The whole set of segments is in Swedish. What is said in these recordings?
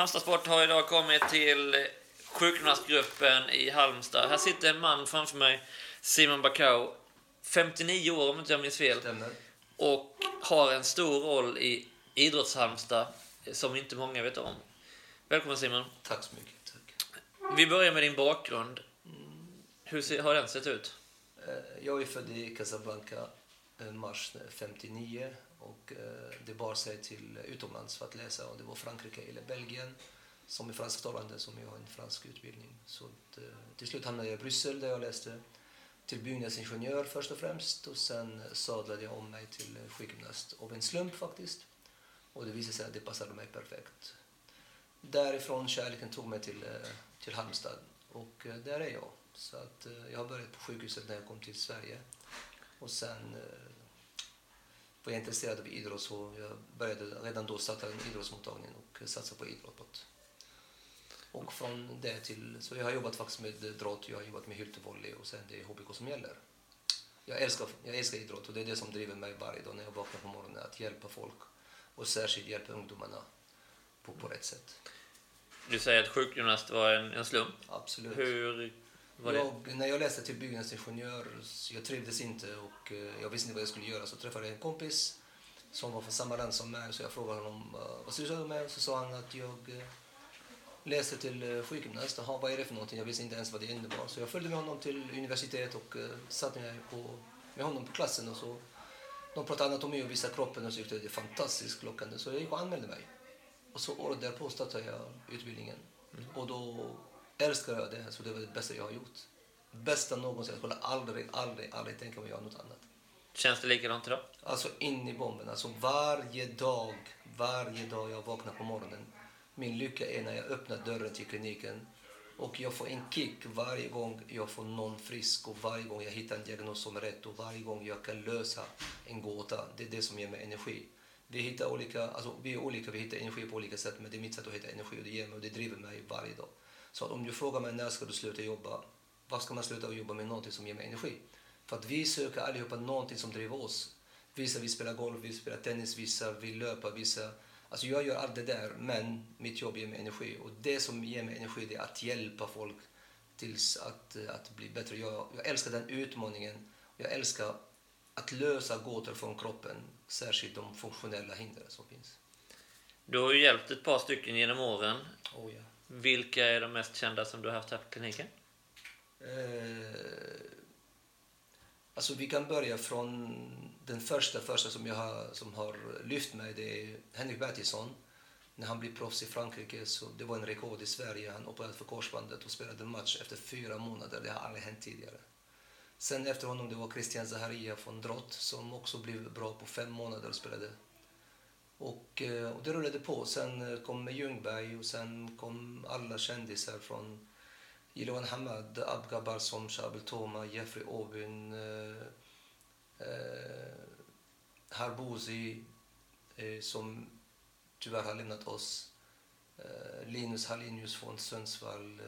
Halmstad Sport har idag kommit till sjukgymnastgruppen i Halmstad. Här sitter en man framför mig, Simon Bakau, 59 år om inte jag minns fel. Stämmer. Och har en stor roll i idrottshalmstad som inte många vet om. Välkommen Simon. Tack så mycket. Tack. Vi börjar med din bakgrund. Hur har den sett ut? Jag är född i Casablanca mars 59 och det bar sig till utomlands för att läsa. Och det var Frankrike eller Belgien som är fransktalande, som jag har en fransk utbildning. Så till slut hamnade jag i Bryssel där jag läste till byggnadsingenjör först och främst. Och sen sadlade jag om mig till sjukgymnast av en slump faktiskt. Och det visade sig att det passade mig perfekt. Därifrån kärleken tog mig till Halmstad och där är jag. Så att jag har börjat på sjukhuset när jag kom till Sverige. Och sen var jag intresserad av idrott, så jag började redan då starta en idrottsmottagning och satsa på idrott. Och från det till, så jag har jobbat faktiskt med drott, jag har jobbat med hyltevolley och sen det är HBK som gäller. Jag älskar idrott och det är det som driver mig varje dag när jag vaknar på morgonen, att hjälpa folk och särskilt hjälpa ungdomarna på rätt sätt. Du säger att sjukgymnast var en slump. Absolut. Hur var det? När jag läste till byggnadsingenjör, jag trivdes inte och jag visste inte vad jag skulle göra, så träffade jag en kompis som var från samma land som mig, så jag frågade honom vad sysslar du med, och så sa han att jag läste till sjukgymnast. Vad är det för någonting? Jag visste inte ens vad det innebar, så jag följde med honom till universitet och satt mig med honom på klassen, och så de pratade anatomi och visade kroppen och så tyckte det är fantastiskt lockande, så jag gick och anmälde mig. Och så året därpå startade jag utbildningen. Och då älskar jag det, så det var det bästa jag har gjort. Bästa någonsin. Jag skulle aldrig tänka mig att göra något annat. Känns det likadant idag? Alltså in i bomben. Alltså varje dag jag vaknar på morgonen. Min lycka är när jag öppnar dörren till kliniken. Och jag får en kick varje gång jag får någon frisk. Och varje gång jag hittar en diagnos som är rätt. Och varje gång jag kan lösa en gåta. Det är det som ger mig energi. Vi är olika, vi hittar energi på olika sätt, men det är mitt sätt att hitta energi och det ger mig och det driver mig varje dag. Så att om du frågar mig när ska du sluta jobba, vad ska man sluta jobba med? Någonting som ger mig energi. För att vi söker allihopa någonting som driver oss. Vissa vill spela golf, vi spelar tennis, vissa vill löpa, vissa... Alltså jag gör allt det där, men mitt jobb ger mig energi. Och det som ger mig energi, det är att hjälpa folk tills att bli bättre. Jag älskar den utmaningen. Jag älskar att lösa gåtor från kroppen, särskilt de funktionella hinder som finns. Du har ju hjälpt ett par stycken genom åren. Oh, ja. Vilka är de mest kända som du har haft här på kliniken? Alltså vi kan börja från den första som har lyft mig, det är Henrik Bertilsson. När han blev proffs i Frankrike, så det var en rekord i Sverige. Han opererade för korsbandet och spelade en match efter 4 månader. Det har aldrig hänt tidigare. Sen efter honom det var Christian Zaharia från drott som också blev bra på 5 månader och spelade. Och det rullade på. Sen kom Ljungberg och sen kom alla kändisar från Jiloan Hamad, Abga Barsom, Shabel Toma, Jeffrey Aubin, Harbuzi som tyvärr har lämnat oss, Linus Hallenius från Sundsvall,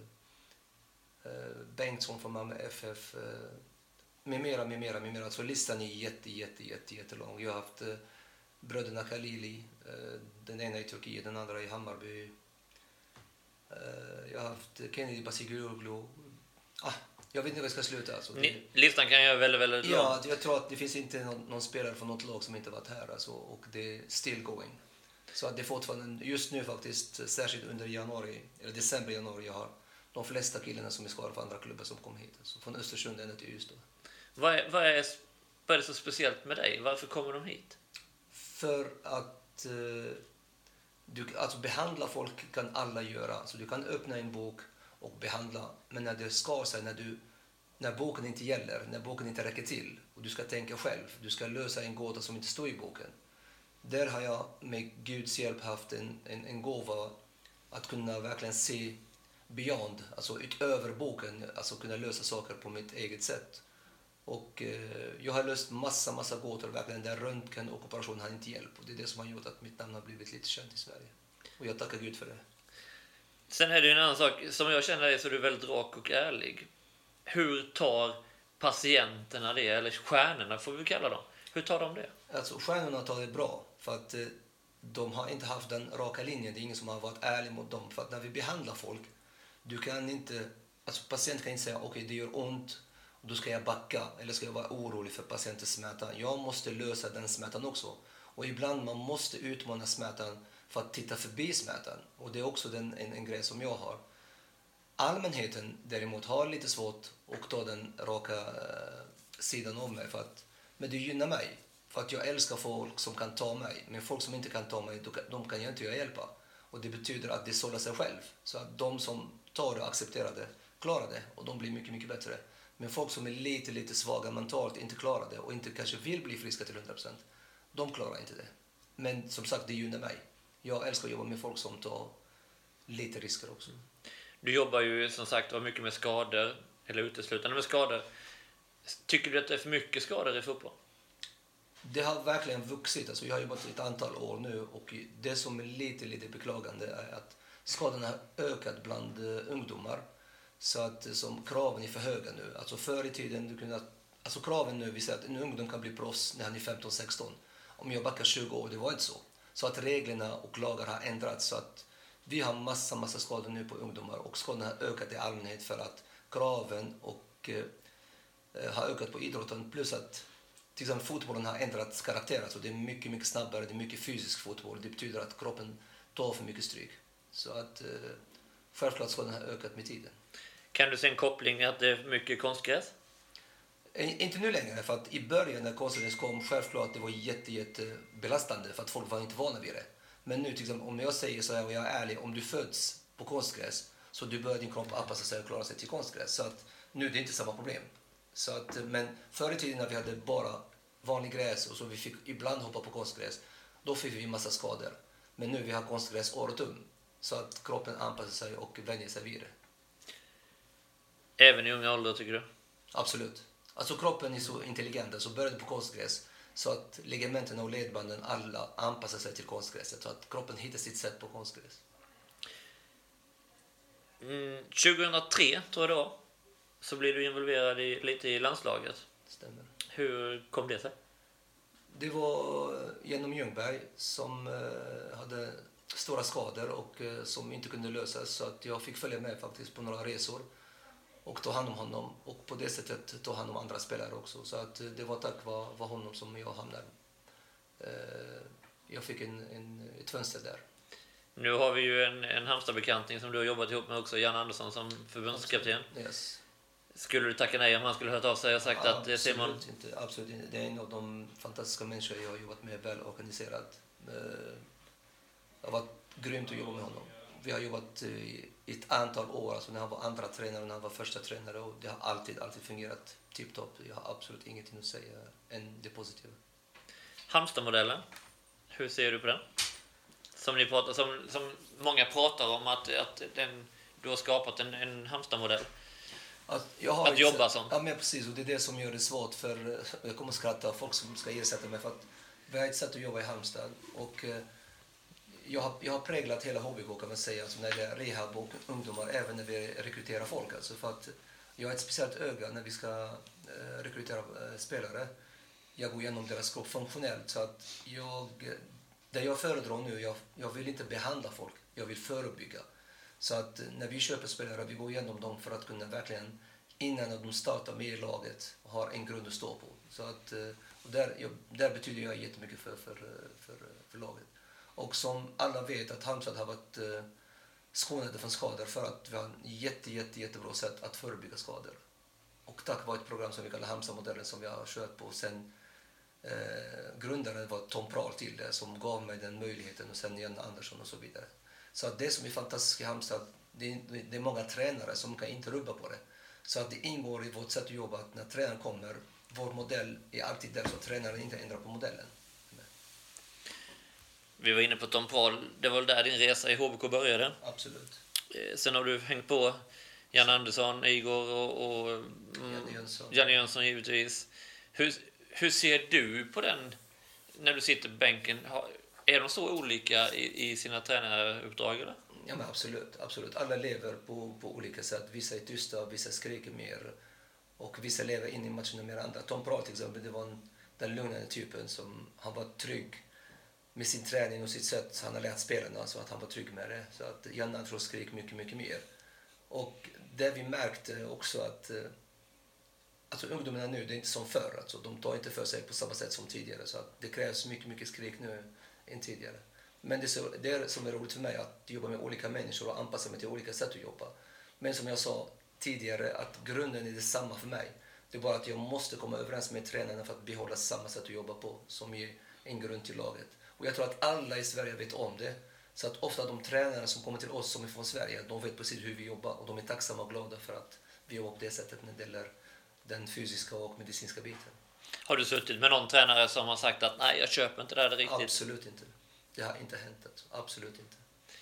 Bengtsson från Malmö FF, med mera. Så listan är jättelång. Jag har haft bröderna Khalili, den ena i Turkiet, den andra i Hammarby. Jag har haft Kennedy Basiguroglu. Jag vet inte vad jag ska sluta. Alltså. Listan kan jag väldigt lång. Ja, jag tror att det finns inte någon spelare från något lag som inte varit här. Alltså, och det är still going. Så att det är fortfarande, just nu faktiskt, särskilt under december-januari, jag har de flesta killarna som är skadade för andra klubbar som kom hit. Alltså, från Östersund ända till Ystad. Vad är det så speciellt med dig? Varför kommer de hit? För att alltså behandla folk kan alla göra. Alltså du kan öppna en bok och behandla. Men när det skar sig, när boken inte gäller, när boken inte räcker till och du ska tänka själv, du ska lösa en gåta som inte står i boken. Där har jag med Guds hjälp haft en gåva att kunna verkligen se beyond, alltså utöver boken, alltså kunna lösa saker på mitt eget sätt. Och jag har löst massa gåtor verkligen där röntgen och operation har inte hjälpt. Och det är det som har gjort att mitt namn har blivit lite känt i Sverige. Och jag tackar Gud för det. Sen är det en annan sak, som jag känner dig så är du väldigt rak och ärlig. Hur tar patienterna det, eller stjärnorna får vi kalla dem? Hur tar de det? Alltså stjärnorna tar det bra, för att de har inte haft den raka linjen. Det är ingen som har varit ärlig mot dem. För att när vi behandlar folk, du kan inte, alltså patient kan inte säga okej, det gör ont, då ska jag backa eller ska jag vara orolig för patientens smärta. Jag måste lösa den smärtan också. Och ibland man måste utmana smärtan för att titta förbi smärtan. Och det är också en grej som jag har. Allmänheten däremot har lite svårt att ta den raka sidan av mig. Men det gynnar mig. För att jag älskar folk som kan ta mig. Men folk som inte kan ta mig, de kan jag inte hjälpa. Och det betyder att det sållar sig själv. Så att de som tar det och accepterar det, klarar det. Och de blir mycket, mycket bättre. Men folk som är lite svaga mentalt, inte klarar det. Och inte kanske vill bli friska till 100%. De klarar inte det. Men som sagt, det gynnar mig. Jag älskar att jobba med folk som tar lite risker också. Du jobbar ju som sagt mycket med skador, eller uteslutande med skador. Tycker du att det är för mycket skador i fotboll? Det har verkligen vuxit. Alltså jag har jobbat ett antal år nu och det som är lite beklagande är att skadorna har ökat bland ungdomar. Så att som kraven är för höga nu. Alltså förr i tiden, alltså kraven nu, vi säger att en ungdom kan bli proffs när han är 15-16. Om jag backar 20 år, det var inte så. Så att reglerna och lagar har ändrats så att vi har massa skador nu på ungdomar och skadorna har ökat i allmänhet för att kraven har ökat på idrotten plus att till exempel fotbollen har ändrat karaktär. Alltså det är mycket snabbare, det är mycket fysisk fotboll. Det betyder att kroppen tar för mycket stryk. Så att självklart skadorna har ökat med tiden. Kan du se en koppling att det är mycket konstgräs? Inte nu längre, för att i början när konstgräs kom, självklart det var jätte belastande för att folk var inte vana vid det. Men nu till exempel, om jag säger så här och jag är ärlig, om du föds på konstgräs så du börjar din kropp anpassa sig och klara sig till konstgräs. Så att nu är det inte samma problem. Så att, men förr i tiden när vi hade bara vanlig gräs och så vi fick ibland hoppa på konstgräs, då fick vi massa skador. Men nu vi har konstgräs året om, så att kroppen anpassar sig och vänjer sig vid det. Även i unga åldrar tycker du? Absolut. Alltså kroppen är så intelligent, så började på konstgräs så att ligamenten och ledbanden alla anpassar sig till konstgräset så att kroppen hittar sitt sätt på konstgräs. 2003 tror jag då så blev du involverad lite i landslaget. Stämmer. Hur kom det sig? Det var genom Ljungberg som hade stora skador och som inte kunde lösas så att jag fick följa med faktiskt på några resor och ta hand om honom och på det sättet ta hand om andra spelare också. Så att det var tack vare honom som jag hamnade. Jag fick ett fönster där. Nu har vi ju en Halmstad-bekantning som du har jobbat ihop med också, Jan Andersson som förbundskapten. Yes. Skulle du tacka nej om han skulle hört av sig och sagt att Simon... Absolut inte. Det är en av de fantastiska människor jag har jobbat med, väl organiserat. Det har varit grymt att jobba med honom. Vi har jobbat i ett antal år, alltså när han var andra tränare och när han var första tränare och det har alltid fungerat tipptopp. Jag har absolut ingenting att säga än det positiva. Halmstad-modellen, hur ser du på den? Som ni pratar, som många pratar om att du har skapat en Halmstad-modell. Att jobba som. Ja, men precis. Och det är det som gör det svårt för... Jag kommer att skratta folk som ska ersätta mig för att vi har ett sätt att jobba i Halmstad. Och jag har präglat hela HBK kan man säga, alltså när det är rehab och ungdomar, även när vi rekryterar folk. Alltså för att jag har ett speciellt öga när vi ska rekrytera spelare. Jag går igenom deras kropp funktionellt så att det jag föredrar nu, jag vill inte behandla folk, jag vill förebygga. Så att när vi köper spelare, vi går igenom dem för att kunna verkligen, innan de startar med laget, ha en grund att stå på. Så att, och där betyder jag jättemycket för laget. Och som alla vet att Halmstad har varit skonade från skador för att vi har en jättebra sätt att förebygga skador. Och tack vare ett program som vi kallar Halmstad-modellen som vi har kört på sen grundaren var Tom Prahl till det som gav mig den möjligheten och sen Jan Andersson och så vidare. Så att det som är fantastiskt i Halmstad, det är många tränare som kan inte rubba på det. Så att det ingår i vårt sätt att jobba att när tränaren kommer, vår modell är alltid där så att tränaren inte ändrar på modellen. Vi var inne på Tom Prahl, det var där din resa i HBK började. Absolut. Sen har du hängt på Jan Andersson, Igor och Janne Jönsson givetvis. Hur ser du på den när du sitter på bänken? Är de så olika i sina tränaruppdrag eller? Ja, men absolut. Alla lever på olika sätt. Vissa är tysta, vissa skriker mer. Och vissa lever in i matcherna mer än andra. Tom Prahl till exempel, det var den lugnande typen som han var trygg. med sin träning och sitt sätt han har lärt spelarna så att han var trygg med det. Så att Jan Andros skrek mycket, mycket mer. Och det vi märkte också att alltså ungdomarna nu, det är inte som förr. Alltså, de tar inte för sig på samma sätt som tidigare. Så att det krävs mycket, mycket skrik nu än tidigare. Men det som är roligt för mig att jobba med olika människor och anpassa mig till olika sätt att jobba. Men som jag sa tidigare, att grunden är detsamma för mig. Det är bara att jag måste komma överens med tränarna för att behålla samma sätt att jobba på som är en grund till laget. Och jag tror att alla i Sverige vet om det. Så att ofta de tränarna som kommer till oss som är från Sverige, de vet precis hur vi jobbar och de är tacksamma och glada för att vi jobbar på det sättet när det gäller den fysiska och medicinska biten. Har du suttit med någon tränare som har sagt att nej, jag köper inte det där riktigt? Absolut inte. Det har inte hänt. Alltså. Absolut inte.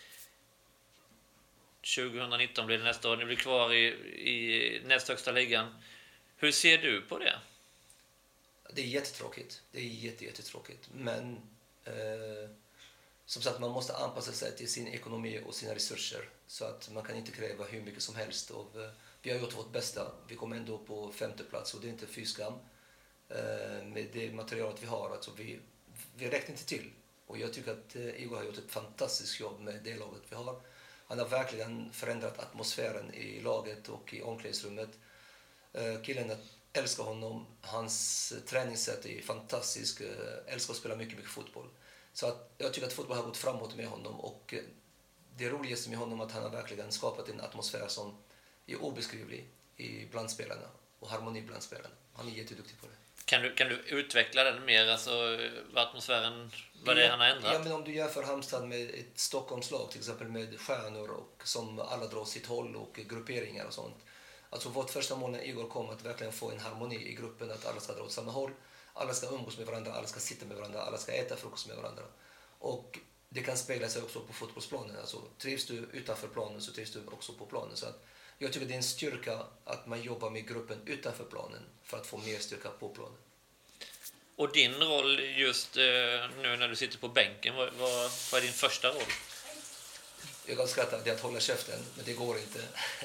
2019 blir det nästa år. Ni blir kvar i näst högsta ligan. Hur ser du på det? Det är jättetråkigt. Det är jättetråkigt. Men som sagt, man måste anpassa sig till sin ekonomi och sina resurser. Så att man kan inte kräva hur mycket som helst. Vi har gjort vårt bästa. Vi kommer ändå på 5:e plats och det är inte fy skam. Med det materialet vi har. Alltså vi räknar inte till. Och jag tycker att Igor har gjort ett fantastiskt jobb med det laget vi har. Han har verkligen förändrat atmosfären i laget och i omklädningsrummet. Killen älskar honom. Hans träningssätt är fantastisk. Älskar att spela mycket, mycket fotboll. Så att jag tycker att fotboll har gått framåt med honom. Och det roligaste med honom är att han har verkligen skapat en atmosfär som är obeskrivlig bland spelarna. Och harmoni bland spelarna. Han är jätteduktig på det. Kan du utveckla den mer? Alltså atmosfären, vad det är han har ändrat? Ja, men om du jämför Halmstad med ett Stockholmslag till exempel med stjärnor och som alla drar sitt håll och grupperingar och sånt. Alltså vårt första mål när Igor kom att verkligen få en harmoni i gruppen, att alla ska dra åt samma håll, alla ska umgås med varandra, alla ska sitta med varandra, alla ska äta frukost med varandra. Och det kan spegla sig också på fotbollsplanen. Alltså trivs du utanför planen så trivs du också på planen. Så att jag tycker det är en styrka att man jobbar med gruppen utanför planen för att få mer styrka på planen. Och din roll just nu när du sitter på bänken, vad är din första roll? Jag kan skratta, det är att hålla käften, men det går inte.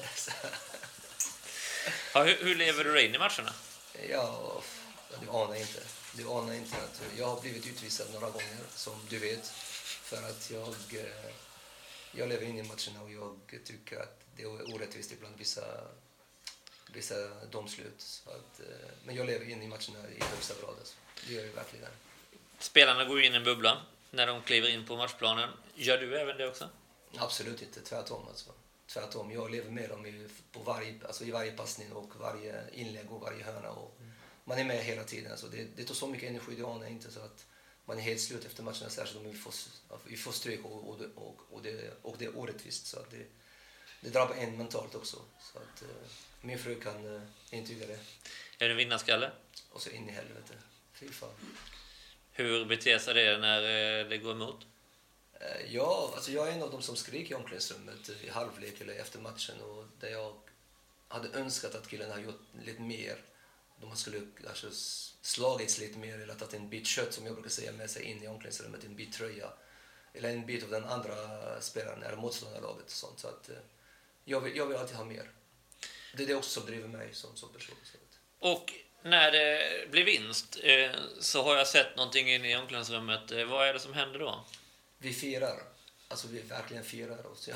Ja, hur lever du dig in i matcherna? Ja, du anar inte. Du anar inte att jag har blivit utvisad några gånger, som du vet. För att jag lever in i matcherna och jag tycker att det är orättvist ibland vissa domslut. Så att, men jag lever in i matcherna i högsta grad. Alltså. Det gör jag verkligen. Spelarna går in i en bubbla när de kliver in på matchplanen. Gör du även det också? Absolut inte, tvärtom. Alltså. Tvärtom, jag lever med dem i varje passning och varje inlägg och varje hörna. Och man är med hela tiden. Alltså. Det tar så mycket energi, det anar inte så att man är helt slut efter matcherna, särskilt om vi får stryk och det är orättvist. Så att det drabbar en mentalt också. Så att, min fru kan intyga det. Är du vinnarskalle? Och så in i helvete. Fy fan. Hur beter sig det när det går emot? Ja, alltså jag är en av dem som skriker i omklädningsrummet i halvlek eller efter matchen. Och där jag hade önskat att killen hade gjort lite mer. De skulle kanske slagits lite mer eller tagit en bit kött, som jag brukar säga, med sig in i omklädningsrummet, en bit tröja. Eller en bit av den andra spelaren eller motståndarlaget och sånt. Så att jag vill alltid ha mer. Det är det också som driver mig som person. Och när det blir vinst så har jag sett någonting inne i omklädningsrummet. Vad är det som händer då? Vi firar. Alltså vi verkligen firar oss.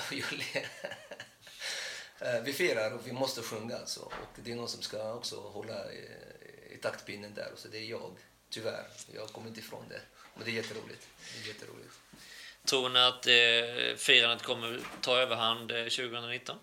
Vi firar och vi måste sjunga. Alltså. Och det är någon som ska också hålla i taktpinnen där. Så det är jag, tyvärr. Jag kommer inte ifrån det. Men det är jätteroligt. Tror ni att firandet kommer ta överhand 2019?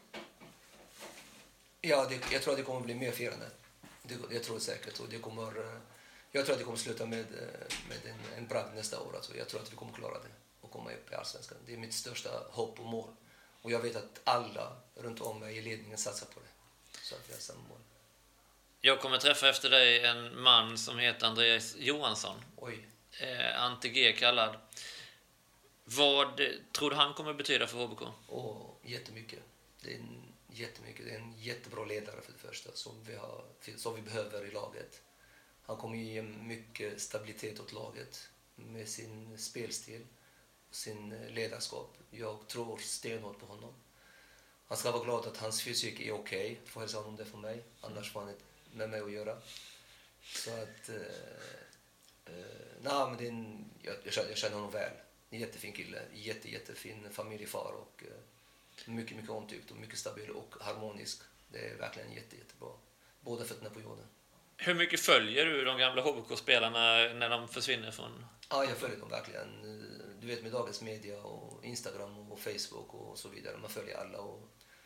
Ja, jag tror att det kommer bli mer firande. Jag tror säkert. Och jag tror att det kommer sluta med en bragd nästa år. Alltså. Jag tror att vi kommer klara det och komma upp i Allsvenskan. Det är mitt största hopp och mål. Och jag vet att alla runt om mig i ledningen satsar på det. Så att vi har samma mål. Jag kommer träffa efter dig en man som heter Andreas Johansson. Oj. Ante G kallad. Vad tror du han kommer betyda för HBK? Jättemycket. Det är en jättebra ledare för det första som vi behöver i laget. Han kommer ge mycket stabilitet åt laget med sin spelstil och sin ledarskap. Jag tror stenhårt på honom. Han ska vara glad att hans fysik är okej. Får hälsa honom det för mig. Annars får han med mig att göra. Så att Nej, men jag känner honom väl. En jättefin kille, jättefin familjefar och mycket, mycket omtyckt och mycket stabil och harmonisk. Det är verkligen jättebra. Båda fötterna på jorden. Hur mycket följer du de gamla HBK-spelarna när de försvinner från... Ja, jag följer dem verkligen. Du vet, med dagens media och Instagram och Facebook och så vidare. Man följer alla och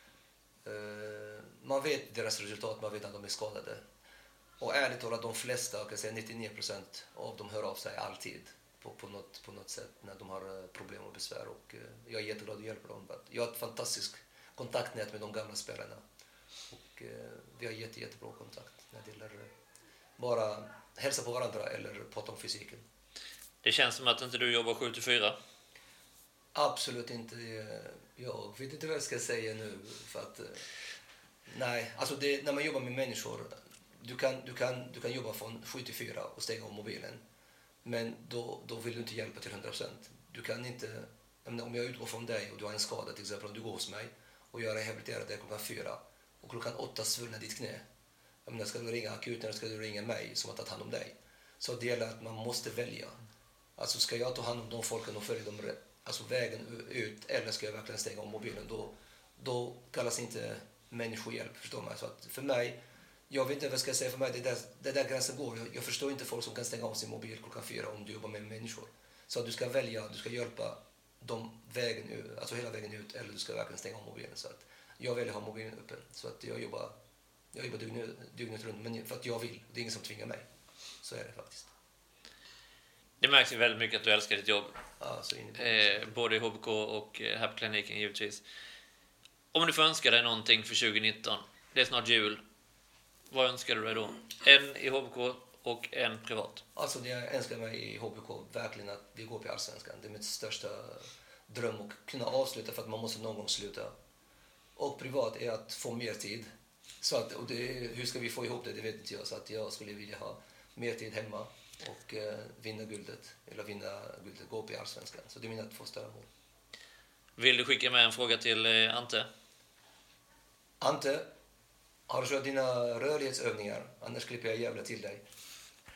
man vet deras resultat, man vet att de är skadade. Och ärligt talat, de flesta, jag kan säga 99% av dem hör av sig alltid på något sätt när de har problem och besvär. Och jag är jätteglad att hjälpa dem. Jag har ett fantastiskt kontaktnät med de gamla spelarna. Och vi har jättebra kontakt när det gäller bara hälsa på varandra eller prata om fysiken. Det känns som att inte du jobbar 7-4. Absolut inte. Jag vet inte vad jag ska säga nu. För att, nej, alltså när man jobbar med människor, du kan jobba från 7-4 och stänga av mobilen. Men då vill du inte hjälpa till 100%. Du kan inte, om jag utgår från dig och du har en skada, till exempel om du går hos mig och jag rehabiliterar dig klockan 4 och klockan 8 svullnar ditt knä. Ska du ringa akuten eller ska du ringa mig som har tagit hand om dig? Så det gäller att man måste välja. Alltså ska jag ta hand om de folken och följa dem alltså vägen ut, eller ska jag verkligen stänga av mobilen? Då kallas inte människohjälp, förstår man. Så att för mig, jag vet inte vad jag ska säga, för mig det där gränsen går. Jag förstår inte folk som kan stänga av sin mobil klockan 4 om du jobbar med människor. Så att du ska välja, du ska hjälpa dem vägen ut, alltså hela vägen ut, eller du ska verkligen stänga av mobilen. Så att jag väljer att ha mobilen öppen. Så att jag jobbar dygnet runt, men för att jag vill. Det är ingen som tvingar mig. Så är det faktiskt. Det märks ju väldigt mycket att du älskar ditt jobb. Ja, så både i HBK och här på kliniken givetvis. Om du får önska dig någonting för 2019, det är snart jul. Vad önskar du dig då? En i HBK och en privat. Alltså det jag önskar mig i HBK, verkligen att vi går på Allsvenskan. Det är mitt största dröm att kunna avsluta, för att man måste någon gång sluta. Och privat är att få mer tid. Så att, hur ska vi få ihop det vet inte jag. Så att jag skulle vilja ha mer tid hemma och vinna guldet. Gå upp i Allsvenskan. Så det är mina 2 större mål. Vill du skicka med en fråga till Ante? Ante, har du kört dina rörlighetsövningar? Annars klipper jag jävla till dig.